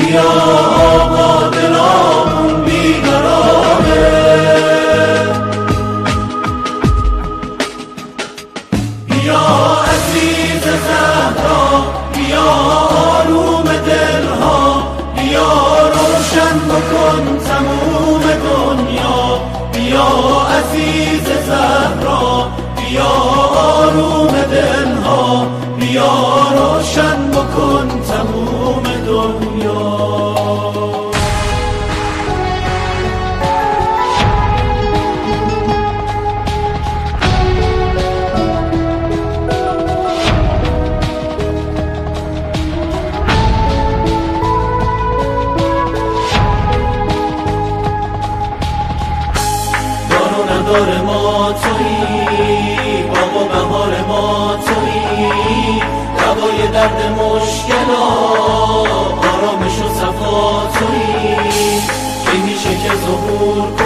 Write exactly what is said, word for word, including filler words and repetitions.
بیا آقا دلامون بیقراره، بیا عزیز زهرا، بیا آروم دلها، بیا روشن بکن تموم دنیا، بیا عزیز زهرا، بیا آروم دلها، بیا روشن بکن تموم دنیا. دار ما تویی، باغ و بهار ما تویی، دوای درد مشکلات، آرامش و صفا تویی، که میشه که ظهور